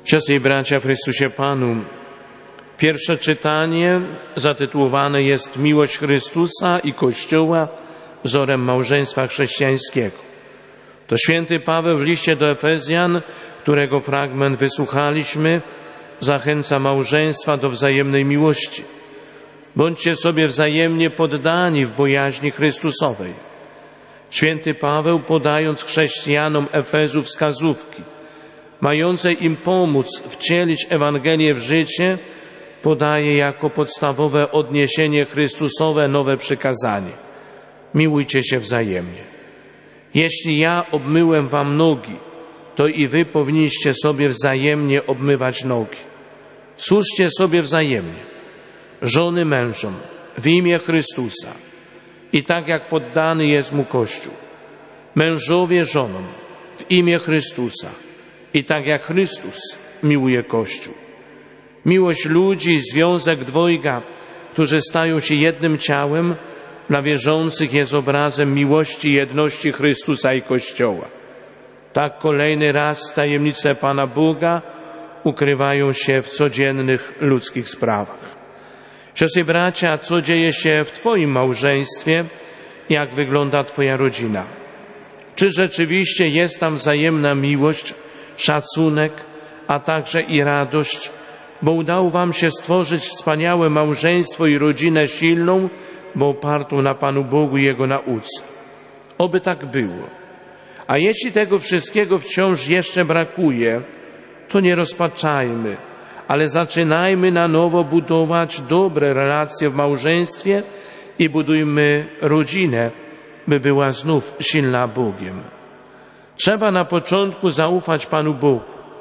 Siostry i bracia w Chrystusie Panu, pierwsze czytanie zatytułowane jest Miłość Chrystusa i Kościoła wzorem małżeństwa chrześcijańskiego. To święty Paweł w liście do Efezjan, którego fragment wysłuchaliśmy, zachęca małżeństwa do wzajemnej miłości. Bądźcie sobie wzajemnie poddani w bojaźni Chrystusowej. Święty Paweł, podając chrześcijanom Efezu wskazówki, mające im pomóc wcielić Ewangelię w życie, podaje jako podstawowe odniesienie Chrystusowe nowe przykazanie. Miłujcie się wzajemnie. Jeśli ja obmyłem wam nogi, to i wy powinniście sobie wzajemnie obmywać nogi. Służcie sobie wzajemnie. Żony mężom w imię Chrystusa i tak jak poddany jest mu Kościół. Mężowie żonom w imię Chrystusa i tak jak Chrystus miłuje Kościół. Miłość ludzi, związek dwojga, którzy stają się jednym ciałem, dla wierzących jest obrazem miłości i jedności Chrystusa i Kościoła. Tak kolejny raz tajemnice Pana Boga ukrywają się w codziennych ludzkich sprawach. Siostry i bracia, co dzieje się w Twoim małżeństwie? Jak wygląda Twoja rodzina? Czy rzeczywiście jest tam wzajemna miłość, szacunek, a także i radość, bo udało Wam się stworzyć wspaniałe małżeństwo i rodzinę silną, bo opartą na Panu Bogu i Jego nauce. Oby tak było. A jeśli tego wszystkiego wciąż jeszcze brakuje, to nie rozpaczajmy, ale zaczynajmy na nowo budować dobre relacje w małżeństwie i budujmy rodzinę, by była znów silna Bogiem. Trzeba na początku zaufać Panu Bogu,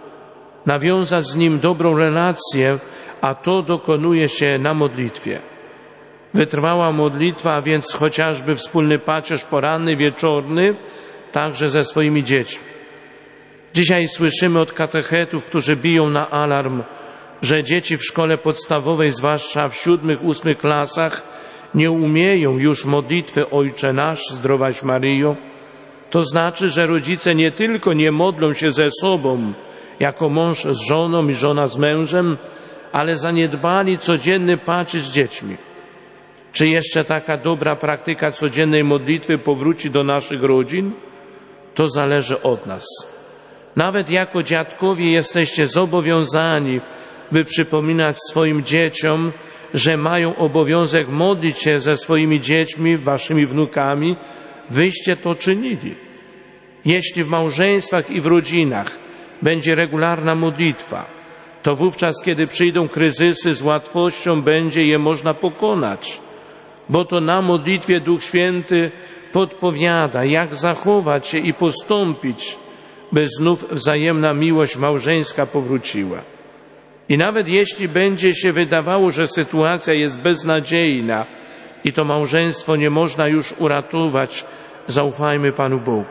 nawiązać z Nim dobrą relację, a to dokonuje się na modlitwie. Wytrwała modlitwa, a więc chociażby wspólny pacierz poranny, wieczorny, także ze swoimi dziećmi. Dzisiaj słyszymy od katechetów, którzy biją na alarm, że dzieci w szkole podstawowej, zwłaszcza w 7., 8. klasach, nie umieją już modlitwy Ojcze Nasz, zdrowaś Maryjo. To znaczy, że rodzice nie tylko nie modlą się ze sobą, jako mąż z żoną i żona z mężem, ale zaniedbali codzienny pacierz z dziećmi. Czy jeszcze taka dobra praktyka codziennej modlitwy powróci do naszych rodzin? To zależy od nas. Nawet jako dziadkowie jesteście zobowiązani, by przypominać swoim dzieciom, że mają obowiązek modlić się ze swoimi dziećmi, waszymi wnukami, wyście to czynili. Jeśli w małżeństwach i w rodzinach będzie regularna modlitwa, to wówczas, kiedy przyjdą kryzysy, z łatwością będzie je można pokonać, bo to na modlitwie Duch Święty podpowiada, jak zachować się i postąpić, by znów wzajemna miłość małżeńska powróciła. I nawet jeśli będzie się wydawało, że sytuacja jest beznadziejna i to małżeństwo nie można już uratować, zaufajmy Panu Bogu.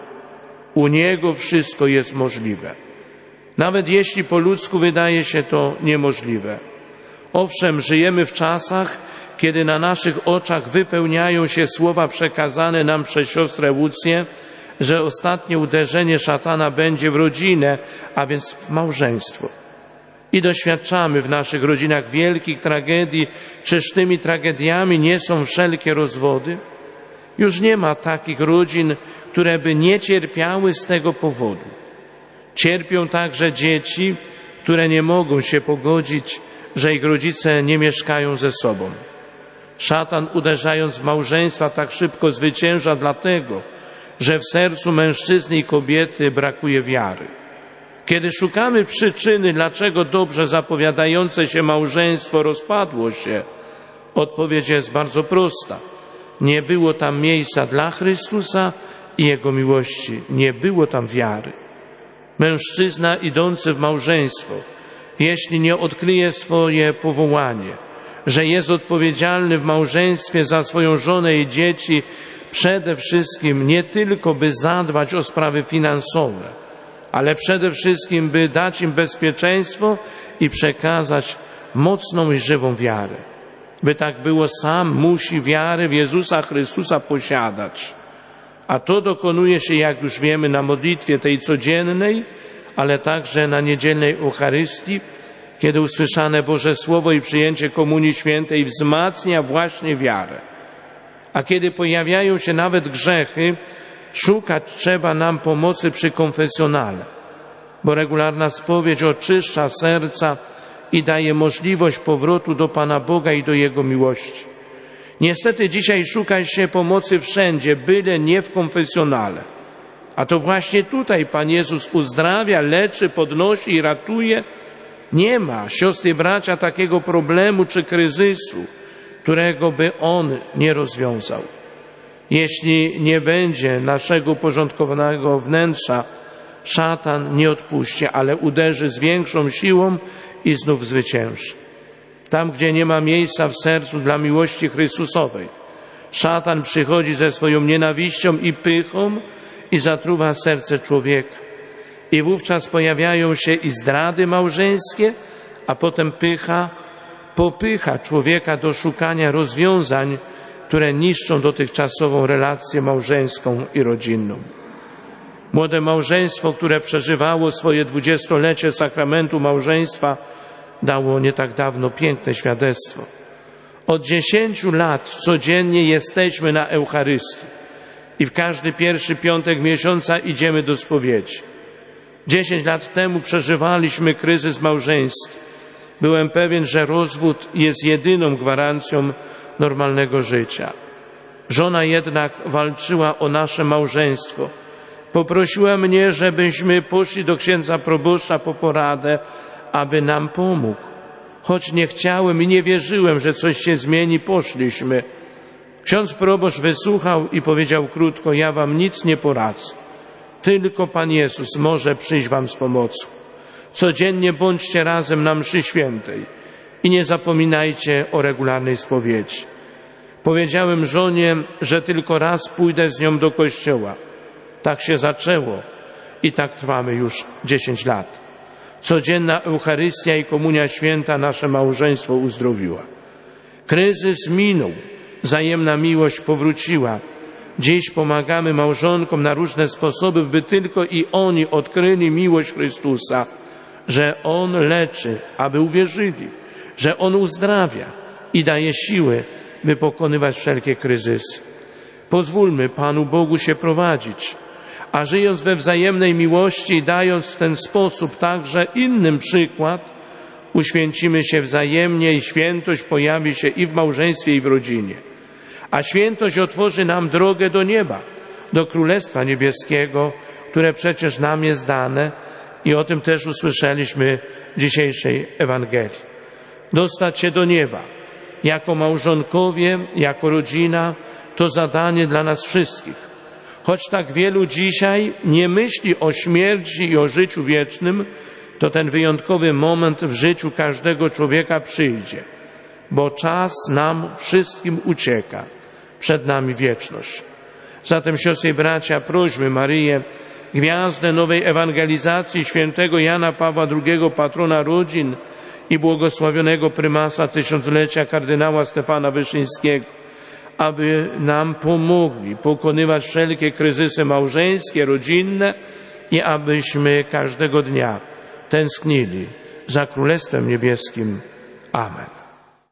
U Niego wszystko jest możliwe. Nawet jeśli po ludzku wydaje się to niemożliwe. Owszem, żyjemy w czasach, kiedy na naszych oczach wypełniają się słowa przekazane nam przez siostrę Łucję, że ostatnie uderzenie szatana będzie w rodzinę, a więc w małżeństwo. I doświadczamy w naszych rodzinach wielkich tragedii. Czyż tymi tragediami nie są wszelkie rozwody? Już nie ma takich rodzin, które by nie cierpiały z tego powodu. Cierpią także dzieci, które nie mogą się pogodzić, że ich rodzice nie mieszkają ze sobą. Szatan, uderzając w małżeństwa, tak szybko zwycięża dlatego, że w sercu mężczyzny i kobiety brakuje wiary. Kiedy szukamy przyczyny, dlaczego dobrze zapowiadające się małżeństwo rozpadło się, odpowiedź jest bardzo prosta. Nie było tam miejsca dla Chrystusa i Jego miłości. Nie było tam wiary. Mężczyzna idący w małżeństwo, jeśli nie odkryje swoje powołanie, że jest odpowiedzialny w małżeństwie za swoją żonę i dzieci, przede wszystkim nie tylko by zadbać o sprawy finansowe, ale przede wszystkim by dać im bezpieczeństwo i przekazać mocną i żywą wiarę. By tak było, sam musi wiarę w Jezusa Chrystusa posiadać. A to dokonuje się, jak już wiemy, na modlitwie tej codziennej, ale także na niedzielnej Eucharystii, kiedy usłyszane Boże Słowo i przyjęcie Komunii Świętej wzmacnia właśnie wiarę. A kiedy pojawiają się nawet grzechy, szukać trzeba nam pomocy przy konfesjonale, bo regularna spowiedź oczyszcza serca i daje możliwość powrotu do Pana Boga i do Jego miłości. Niestety dzisiaj szuka się pomocy wszędzie, byle nie w konfesjonale. A to właśnie tutaj Pan Jezus uzdrawia, leczy, podnosi i ratuje. Nie ma, siostry i bracia, takiego problemu czy kryzysu, którego by On nie rozwiązał. Jeśli nie będzie naszego uporządkowanego wnętrza, szatan nie odpuści, ale uderzy z większą siłą i znów zwycięży. Tam, gdzie nie ma miejsca w sercu dla miłości Chrystusowej, szatan przychodzi ze swoją nienawiścią i pychą i zatruwa serce człowieka. I wówczas pojawiają się i zdrady małżeńskie, a potem pycha popycha człowieka do szukania rozwiązań, które niszczą dotychczasową relację małżeńską i rodzinną. Młode małżeństwo, które przeżywało swoje 20-lecie sakramentu małżeństwa, dało nie tak dawno piękne świadectwo. Od 10 lat codziennie jesteśmy na Eucharystii i w każdy pierwszy piątek miesiąca idziemy do spowiedzi. 10 lat temu przeżywaliśmy kryzys małżeński. Byłem pewien, że rozwód jest jedyną gwarancją normalnego życia. Żona jednak walczyła o nasze małżeństwo. Poprosiła mnie, żebyśmy poszli do księdza proboszcza po poradę, aby nam pomógł. Choć nie chciałem i nie wierzyłem, że coś się zmieni, poszliśmy. Ksiądz proboszcz wysłuchał i powiedział krótko: ja wam nic nie poradzę. Tylko Pan Jezus może przyjść wam z pomocą. Codziennie bądźcie razem na mszy świętej i nie zapominajcie o regularnej spowiedzi. Powiedziałem żonie, że tylko raz pójdę z nią do kościoła. Tak się zaczęło i tak trwamy już 10 lat. Codzienna Eucharystia i Komunia Święta nasze małżeństwo uzdrowiła. Kryzys minął, wzajemna miłość powróciła. Dziś pomagamy małżonkom na różne sposoby, by tylko i oni odkryli miłość Chrystusa, że On leczy, aby uwierzyli, że On uzdrawia i daje siły, by pokonywać wszelkie kryzysy. Pozwólmy Panu Bogu się prowadzić, a żyjąc we wzajemnej miłości i dając w ten sposób także innym przykład, uświęcimy się wzajemnie i świętość pojawi się i w małżeństwie, i w rodzinie. A świętość otworzy nam drogę do nieba, do Królestwa Niebieskiego, które przecież nam jest dane i o tym też usłyszeliśmy w dzisiejszej Ewangelii. Dostać się do nieba jako małżonkowie, jako rodzina, to zadanie dla nas wszystkich. Choć tak wielu dzisiaj nie myśli o śmierci i o życiu wiecznym, to ten wyjątkowy moment w życiu każdego człowieka przyjdzie, bo czas nam wszystkim ucieka. Przed nami wieczność. Zatem, siostry i bracia, prośmy Maryję, gwiazdę nowej ewangelizacji świętego Jana Pawła II, patrona rodzin i błogosławionego prymasa tysiąclecia kardynała Stefana Wyszyńskiego, aby nam pomogli pokonywać wszelkie kryzysy małżeńskie, rodzinne i abyśmy każdego dnia tęsknili za Królestwem Niebieskim. Amen.